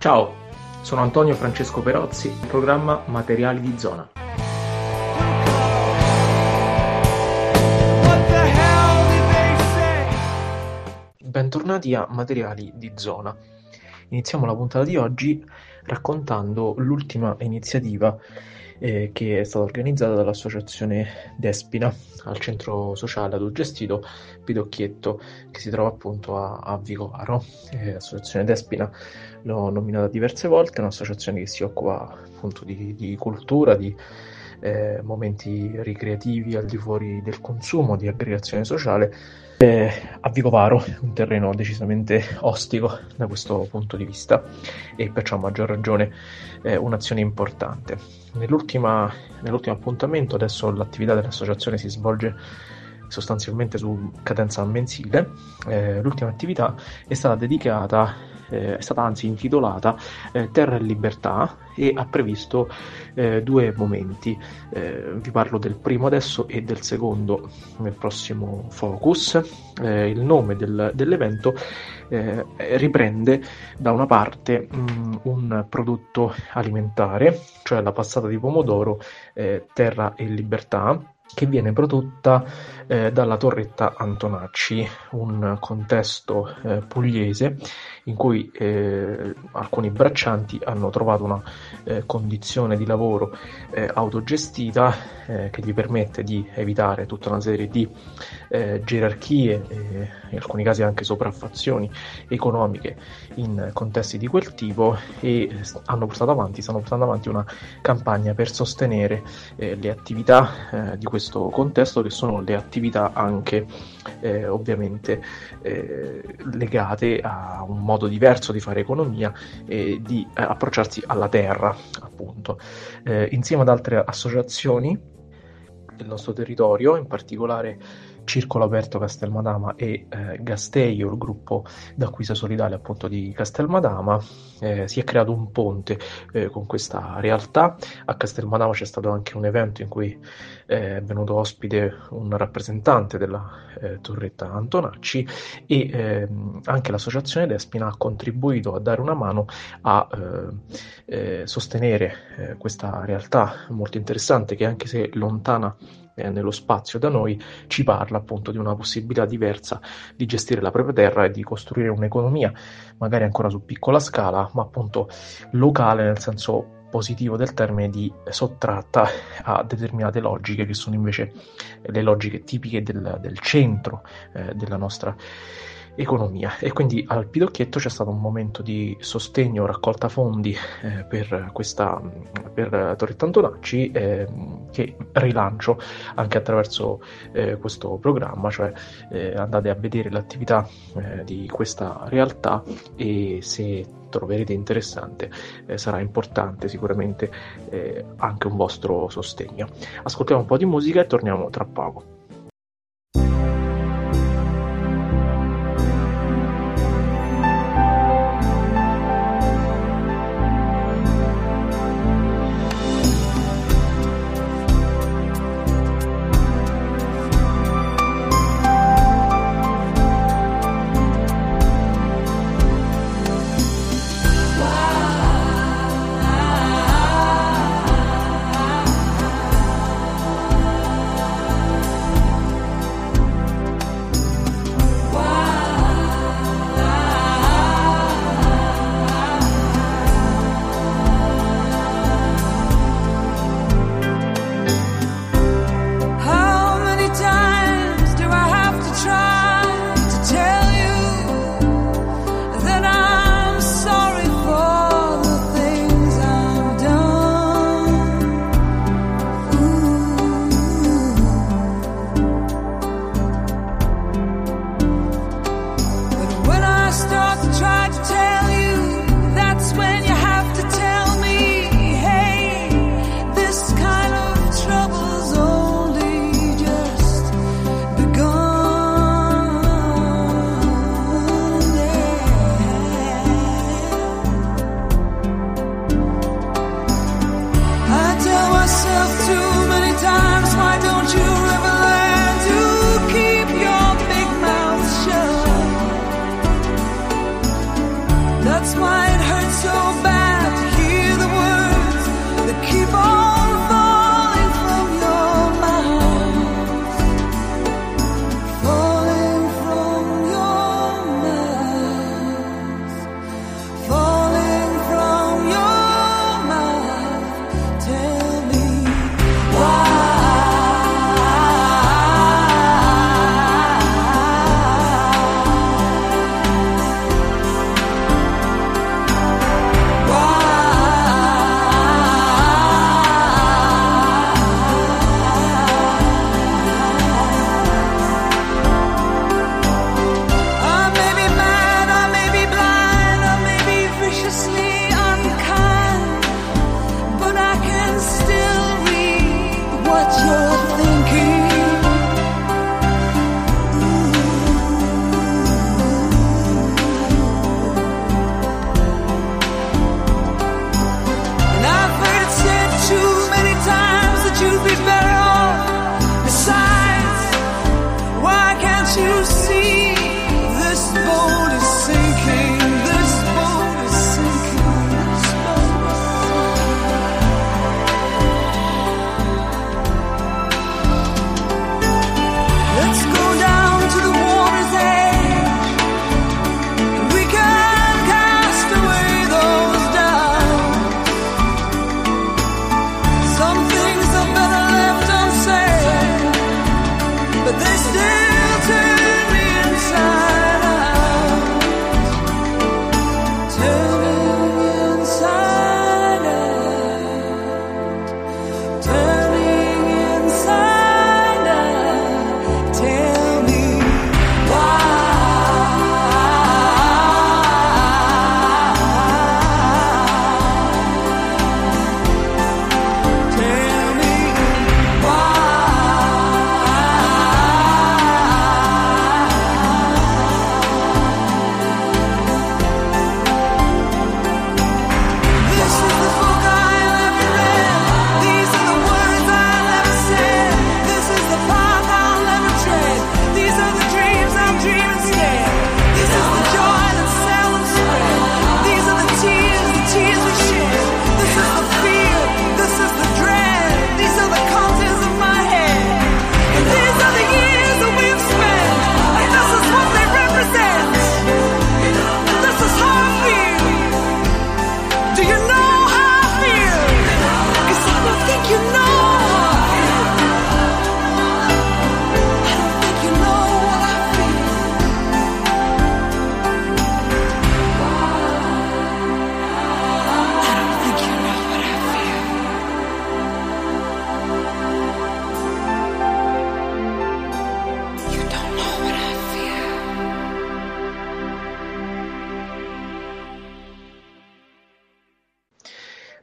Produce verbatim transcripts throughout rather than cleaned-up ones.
Ciao, sono Antonio Francesco Perozzi, programma Materiali di Zona. Bentornati a Materiali di Zona. Iniziamo la puntata di oggi raccontando l'ultima iniziativa eh, che è stata organizzata dall'associazione Despina al centro sociale autogestito Pidocchietto, che si trova appunto a, a Vicovaro. Eh, l'associazione Despina l'ho nominata diverse volte, è un'associazione che si occupa appunto di, di cultura, di eh, momenti ricreativi al di fuori del consumo, di aggregazione sociale. Eh, a Vicovaro, un terreno decisamente ostico da questo punto di vista, e perciò a maggior ragione eh, un'azione importante. Nell'ultima, nell'ultimo appuntamento adesso l'attività dell'associazione si svolge sostanzialmente su cadenza mensile. Eh, l'ultima attività è stata dedicata Eh, è stata anzi intitolata eh, Terra e Libertà, e ha previsto eh, due momenti. Eh, vi parlo del primo adesso e del secondo nel prossimo focus. Eh, il nome del, dell'evento eh, riprende da una parte mh, un prodotto alimentare, cioè la passata di pomodoro eh, Terra e Libertà, che viene prodotta eh, dalla Torretta Antonacci, un contesto eh, pugliese in cui eh, alcuni braccianti hanno trovato una eh, condizione di lavoro eh, autogestita eh, che gli permette di evitare tutta una serie di eh, gerarchie e in alcuni casi anche sopraffazioni economiche in contesti di quel tipo, e hanno portato avanti, stanno portando avanti una campagna per sostenere eh, le attività eh, di questo contesto, che sono le attività anche eh, ovviamente eh, legate a un modo diverso di fare economia e di eh, approcciarsi alla terra, appunto. Eh, insieme ad altre associazioni del nostro territorio, in particolare Circolo Aperto Castelmadama e eh, Gasteio, il gruppo d'acquisto solidale appunto di Castelmadama, eh, si è creato un ponte eh, con questa realtà. A Castelmadama c'è stato anche un evento in cui eh, è venuto ospite un rappresentante della eh, Torretta Antonacci, e eh, anche l'associazione Despina ha contribuito a dare una mano a eh, eh, sostenere eh, questa realtà molto interessante, che anche se lontana eh, nello spazio da noi, ci parla appunto di una possibilità diversa di gestire la propria terra e di costruire un'economia magari ancora su piccola scala, ma appunto locale nel senso positivo del termine, di sottratta a determinate logiche che sono invece le logiche tipiche del, del centro eh, della nostra economia. E quindi al Pidocchietto c'è stato un momento di sostegno, raccolta fondi eh, per questa per Torretta Antonacci, eh, che rilancio anche attraverso eh, questo programma, cioè eh, andate a vedere l'attività eh, di questa realtà, e se troverete interessante eh, sarà importante sicuramente eh, anche un vostro sostegno. Ascoltiamo un po' di musica e torniamo tra poco.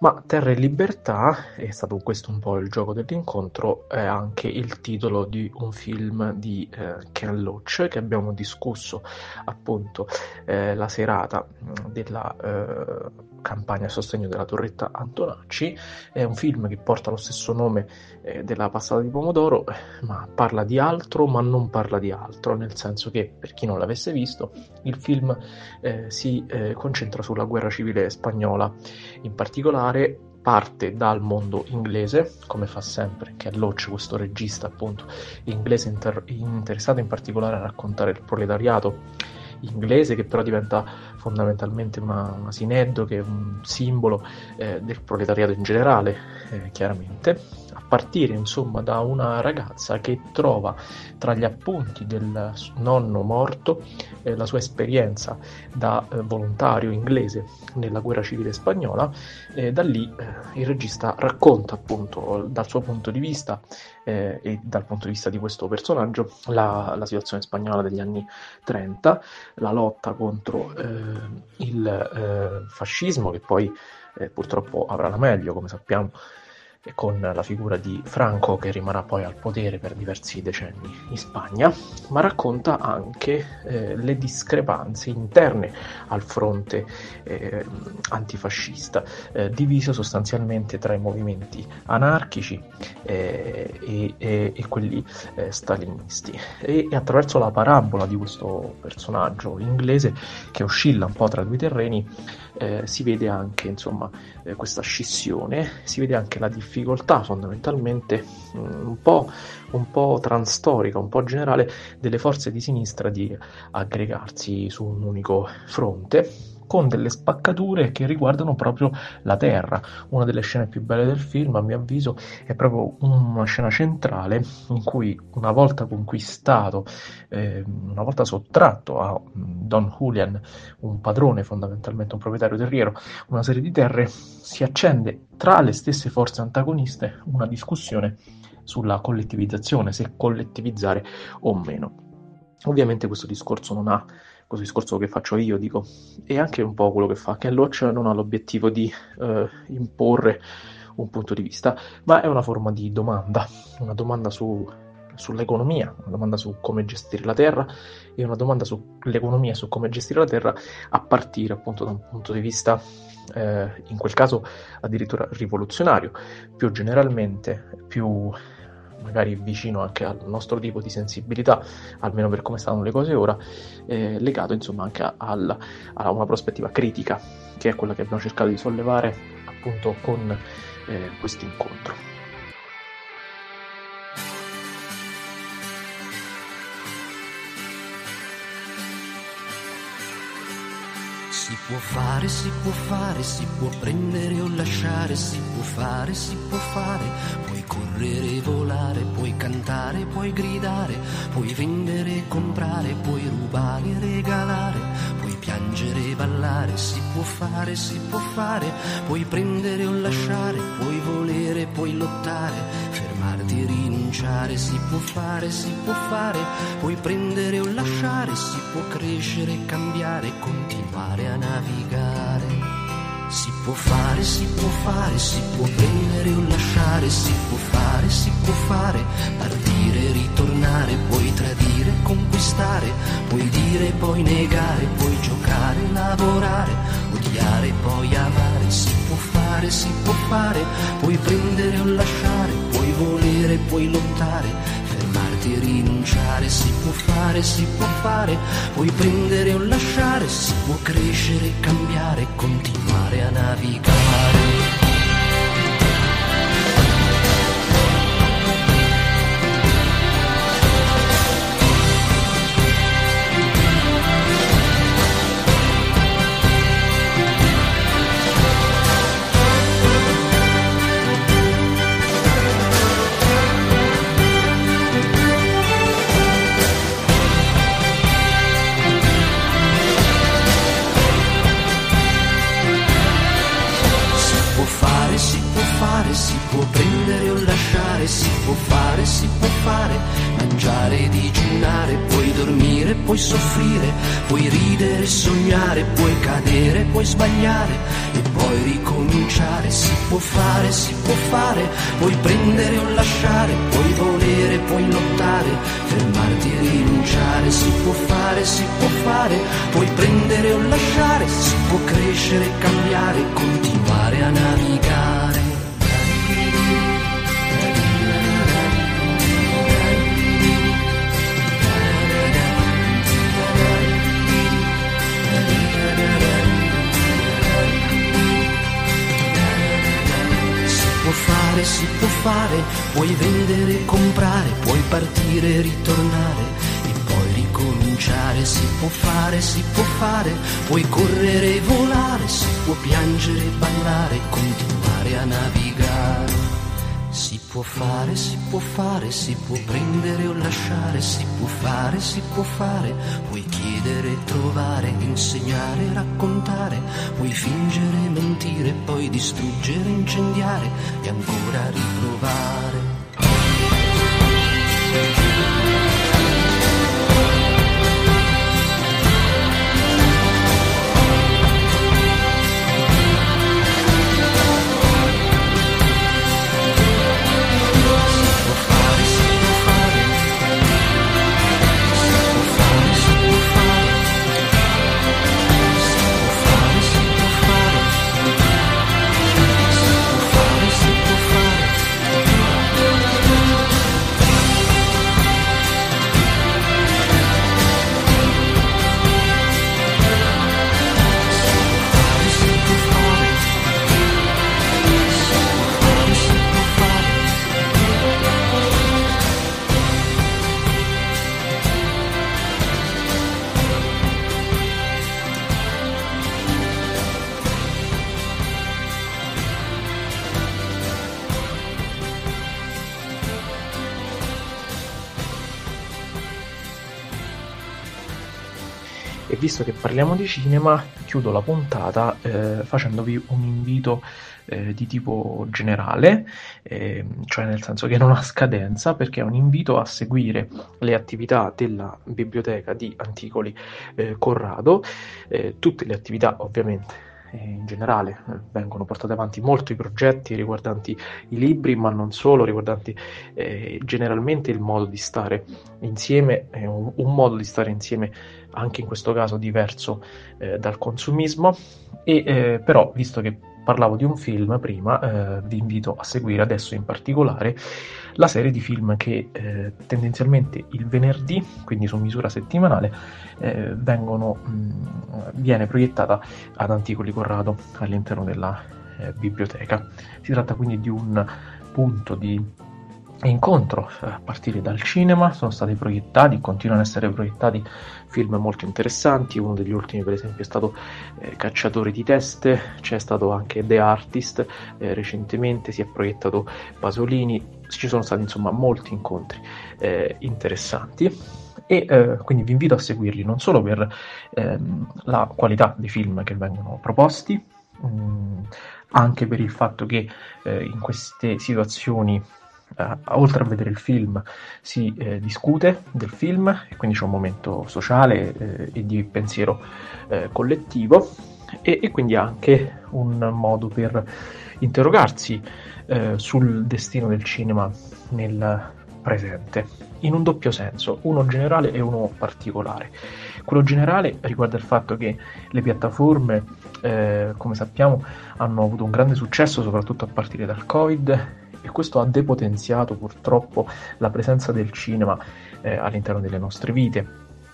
Ma Terra e Libertà, è stato questo un po' il gioco dell'incontro, è anche il titolo di un film di eh, Ken Loach che abbiamo discusso appunto eh, la serata della eh, campagna a sostegno della Torretta Antonacci. È un film che porta lo stesso nome eh, della passata di pomodoro, ma parla di altro, ma non parla di altro, nel senso che, per chi non l'avesse visto, il film eh, si eh, concentra sulla guerra civile spagnola. In particolare parte dal mondo inglese, come fa sempre Ken Loach, questo regista appunto inglese inter- interessato in particolare a raccontare il proletariato inglese, che però diventa fondamentalmente una, un asineddo, che è un simbolo eh, del proletariato in generale, eh, chiaramente, a partire insomma da una ragazza che trova tra gli appunti del nonno morto eh, la sua esperienza da eh, volontario inglese nella guerra civile spagnola. E da lì eh, il regista racconta appunto dal suo punto di vista eh, e dal punto di vista di questo personaggio la, la situazione spagnola degli anni trenta, la lotta contro eh, il eh, fascismo, che poi eh, purtroppo avrà la meglio, come sappiamo, con la figura di Franco, che rimarrà poi al potere per diversi decenni in Spagna, ma racconta anche eh, le discrepanze interne al fronte eh, antifascista, eh, diviso sostanzialmente tra i movimenti anarchici eh, e, e, e quelli eh, stalinisti. E, e attraverso la parabola di questo personaggio inglese che oscilla un po' tra due terreni, eh, si vede anche insomma eh, questa scissione, si vede anche la difficoltà fondamentalmente mh, un po', un po' transtorica, un po' generale delle forze di sinistra di aggregarsi su un unico fronte, con delle spaccature che riguardano proprio la terra. Una delle scene più belle del film, a mio avviso, è proprio una scena centrale in cui, una volta conquistato, eh, una volta sottratto a Don Julian, un padrone, fondamentalmente un proprietario terriero, una serie di terre, si accende tra le stesse forze antagoniste una discussione sulla collettivizzazione, se collettivizzare o meno. Ovviamente questo discorso non ha questo discorso che faccio io, dico, e anche un po' quello che fa Ken Loach, non ha l'obiettivo di eh, imporre un punto di vista, ma è una forma di domanda, una domanda su, sull'economia, una domanda su come gestire la terra e una domanda sull'economia, su come gestire la terra a partire appunto da un punto di vista, eh, in quel caso addirittura rivoluzionario, più generalmente, più magari vicino anche al nostro tipo di sensibilità, almeno per come stanno le cose ora, eh, legato insomma anche al, a una prospettiva critica, che è quella che abbiamo cercato di sollevare appunto con eh, questo incontro. Si può fare, si può fare, si può prendere o lasciare, si può fare, si può fare, puoi correre e volare, puoi cantare, puoi gridare, puoi vendere e comprare, puoi rubare e regalare, puoi piangere e ballare, si può fare, si può fare, puoi prendere o lasciare, puoi volere, puoi lottare, fermarti e rinunciare, si può fare, si può fare, puoi prendere o lasciare, si può crescere e cambiare, continuare a navigare. Si può fare, si può fare, si può prendere o lasciare, si può fare, si può fare, partire, ritornare, puoi tradire, conquistare, puoi dire, puoi negare, puoi giocare, lavorare, odiare, poi amare. Si può fare, si può fare, puoi prendere o lasciare, puoi volere, puoi lottare, fermarti e rinunciare. Si può fare, si può fare, puoi prendere o lasciare, si può crescere, cambiare, continuare a navigare. Si puoi soffrire, puoi ridere, sognare, puoi cadere, puoi sbagliare e poi ricominciare. Si può fare, si può fare, puoi prendere o lasciare, puoi volere, puoi lottare, fermarti e rinunciare. Si può fare, si può fare, puoi prendere o lasciare, si può crescere, cambiare, continuare a navigare. Si può fare, si può fare, puoi vendere e comprare, puoi partire e ritornare e poi ricominciare. Si può fare, si può fare, puoi correre e volare, si può piangere e ballare, continuare a navigare. Si può fare, si può fare, si può prendere o lasciare, si può fare, si può fare, puoi chiedere, trovare, insegnare, raccontare, puoi fingere, mentire, poi distruggere, incendiare e ancora riprovare. E visto che parliamo di cinema, chiudo la puntata eh, facendovi un invito eh, di tipo generale, eh, cioè nel senso che non ha scadenza, perché è un invito a seguire le attività della biblioteca di Anticoli eh, Corrado. Eh, tutte le attività ovviamente in generale eh, vengono portati avanti molti progetti riguardanti i libri, ma non solo, riguardanti eh, generalmente il modo di stare insieme, eh, un, un modo di stare insieme anche in questo caso diverso eh, dal consumismo. E eh, però, visto che parlavo di un film prima, eh, vi invito a seguire adesso in particolare la serie di film che eh, tendenzialmente il venerdì, quindi su misura settimanale, eh, vengono, mh, viene proiettata ad Anticoli Corrado all'interno della eh, biblioteca. Si tratta quindi di un punto di incontro a partire dal cinema. Sono stati proiettati, continuano ad essere proiettati film molto interessanti. Uno degli ultimi per esempio è stato eh, Cacciatori di teste, c'è stato anche The Artist, eh, recentemente si è proiettato Pasolini. Ci sono stati insomma molti incontri eh, interessanti e eh, quindi vi invito a seguirli non solo per ehm, la qualità dei film che vengono proposti, mh, anche per il fatto che eh, in queste situazioni Uh, oltre a vedere il film si eh, discute del film e quindi c'è un momento sociale eh, e di pensiero eh, collettivo e, e quindi anche un modo per interrogarsi eh, sul destino del cinema nel presente, in un doppio senso, uno generale e uno particolare. Quello generale riguarda il fatto che le piattaforme, eh, come sappiamo, hanno avuto un grande successo soprattutto a partire dal Covid, e questo ha depotenziato purtroppo la presenza del cinema eh, all'interno delle nostre vite,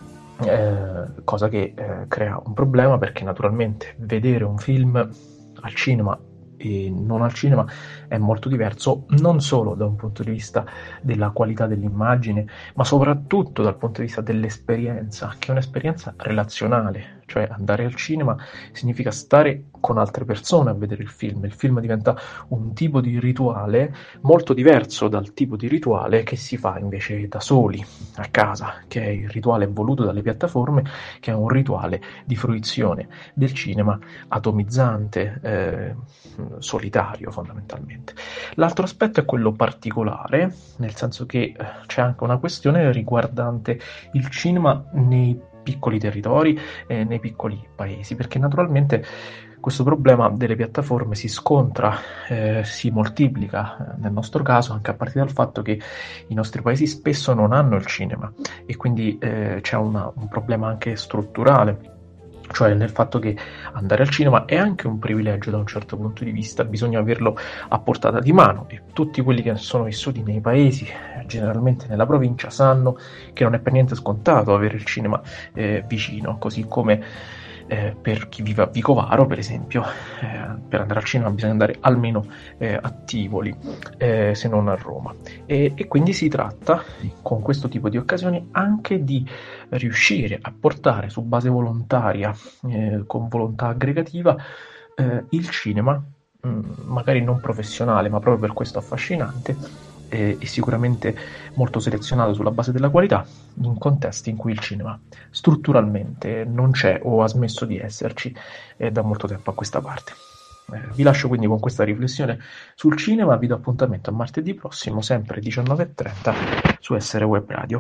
eh, cosa che eh, crea un problema, perché naturalmente vedere un film al cinema e non al cinema è molto diverso, non solo da un punto di vista della qualità dell'immagine, ma soprattutto dal punto di vista dell'esperienza, che è un'esperienza relazionale, cioè andare al cinema significa stare con altre persone a vedere il film. Il film diventa un tipo di rituale molto diverso dal tipo di rituale che si fa invece da soli, a casa, che è il rituale voluto dalle piattaforme, che è un rituale di fruizione del cinema atomizzante, eh, solitario fondamentalmente. L'altro aspetto è quello particolare, nel senso che c'è anche una questione riguardante il cinema nei piccoli territori e nei piccoli paesi, perché naturalmente questo problema delle piattaforme si scontra, eh, si moltiplica eh, nel nostro caso anche a partire dal fatto che i nostri paesi spesso non hanno il cinema e quindi eh, c'è una, un problema anche strutturale, cioè nel fatto che andare al cinema è anche un privilegio da un certo punto di vista, bisogna averlo a portata di mano e tutti quelli che sono vissuti nei paesi, generalmente nella provincia, sanno che non è per niente scontato avere il cinema eh, vicino, così come eh, per chi vive a Vicovaro, per esempio, eh, per andare al cinema bisogna andare almeno eh, a Tivoli, eh, se non a Roma. E, e quindi si tratta, con questo tipo di occasioni, anche di riuscire a portare su base volontaria, eh, con volontà aggregativa, eh, il cinema, mh, magari non professionale, ma proprio per questo affascinante, e sicuramente molto selezionato sulla base della qualità, in contesti in cui il cinema strutturalmente non c'è o ha smesso di esserci eh, da molto tempo a questa parte. Eh, vi lascio quindi con questa riflessione sul cinema, vi do appuntamento a martedì prossimo, sempre diciannove e trenta su Essere Web Radio.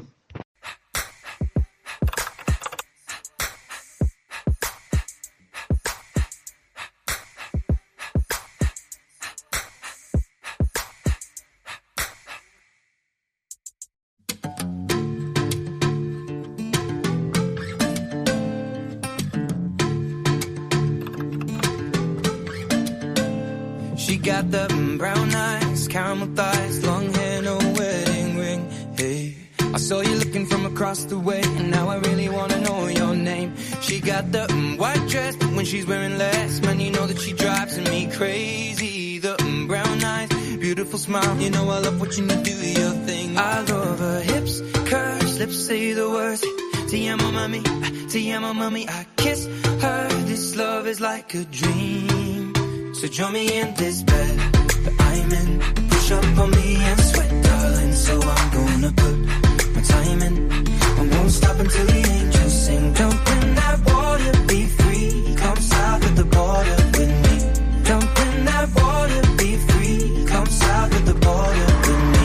Got the brown eyes, caramel thighs, long hair, no wedding ring. Hey, I saw you looking from across the way, and now I really wanna know your name. She got the mm, white dress, but when she's wearing less, man, you know that she drives me crazy. The mm, brown eyes, beautiful smile, you know I love watching you do your thing. I love her hips, curves, lips say the words. Te amo, mami, te amo, mami. I kiss her. This love is like a dream. So join me in this bed that I'm in. Push up on me and sweat, darling. So I'm gonna put my time in. I won't stop until the angels sing. Jump in that water, be free. Come south of the border with me. Jump in that water, be free. Come south of the border with me.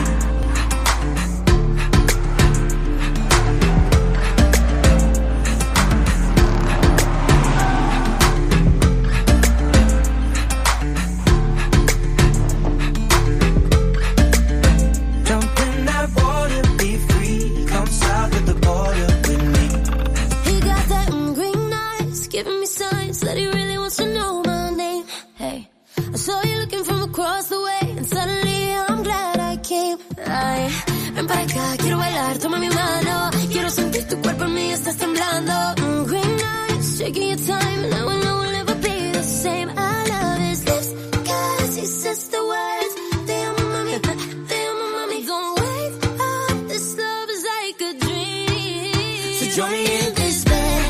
Giving me signs that he really wants to know my name. Hey, I saw you looking from across the way, and suddenly I'm glad I came. Ay, ven para acá, quiero bailar, toma mi mano. Quiero sentir tu cuerpo en mí, estás temblando. Mm, green eyes, shaking your time, now I know we'll never be the same. I love his lips, cause he says the words. Te amo, mami, te amo, mami. Don't wake up, this love is like a dream. So join me in this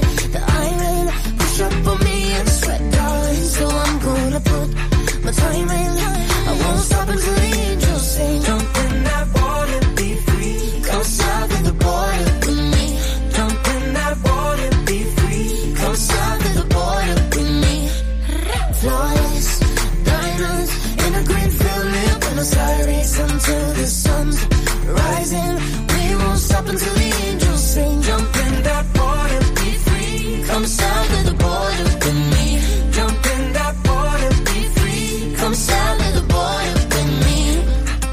up on me and sweat, darling. So I'm gonna put my time in. I won't stop until the angels sing. Jump in that water, be free. Come south of the border with me. Jump in that water, be free. Come south of the border with me. Flawless diamonds in a green field near Buenos Aires until the sun's rising. We won't stop until the angels sing. Jump in that water, be free. Come south of the border with me. Jump in that water, be free. Come south of the border with me.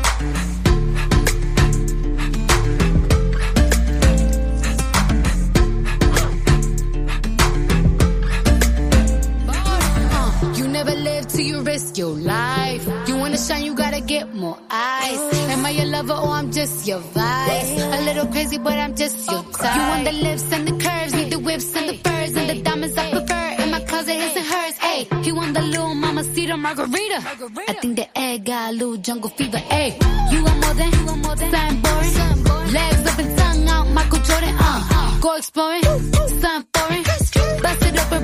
Uh, you never live till you risk your life. You wanna shine, you gotta get more eyes. Am I your lover or I'm just your vice? A little crazy, but I'm just your type. You want the lips and the curves, need the whips and the furs and the diamonds I prefer. In my closet, his and hers. Ayy, he want the little mamacita margarita. I think the egg got a little jungle fever. Ayy, you want more than, you want more than something boring. Legs up and tongue out, Michael Jordan. Uh, go exploring, something foreign. Bust it open,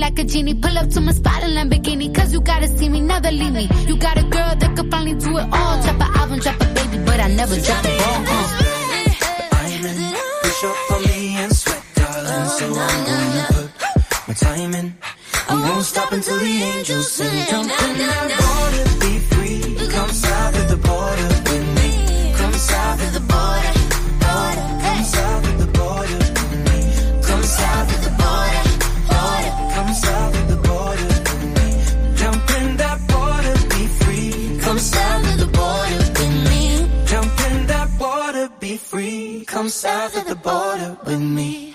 like a genie. Pull up to my spot in Lamborghini, cause you gotta see me, never leave me. You got a girl that could finally do it all. Drop an album, drop a baby, but I never drop the ball. Uh. Diamond, push up for me and sweat, darling. So I'm gonna put my time in. We won't stop until the angels sing. Jump in that water, be free. Come south of the border with me. Come south of the border, border. Come south of the border with me. Come south of the border, border. Come south of the border with me. Jump in that water, be free. Come south of the border with me. Jump in that water, be free. Come south of the border with me.